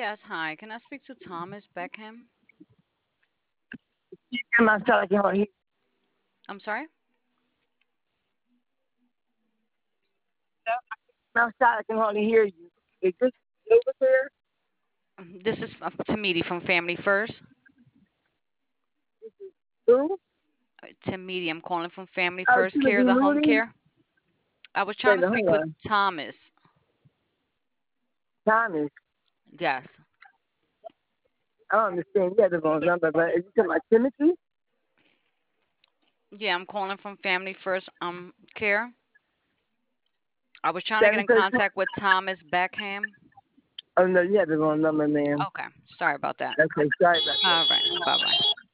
Yes, hi. Can I speak to Thomas Beckham? Ma'am, I'm sorry, I can hardly hear I'm sorry? you. I'm sorry, I can hardly hear you. Is this over there? This is Tamidi from Family First. Who? Tamidi, I'm calling from Family Oh, First Care, Timothy the home Mooney? care. I was Wait trying a to minute, speak hold with on. Thomas. Thomas. Yes. I don't understand. You have the wrong number, but is you talking about Timothy? Yeah, I'm calling from Family First Care. I was trying to get Seven in first. contact with Thomas Beckham. Oh, no, you have the wrong number, ma'am. Okay, sorry about that. Okay, sorry about All right, bye bye.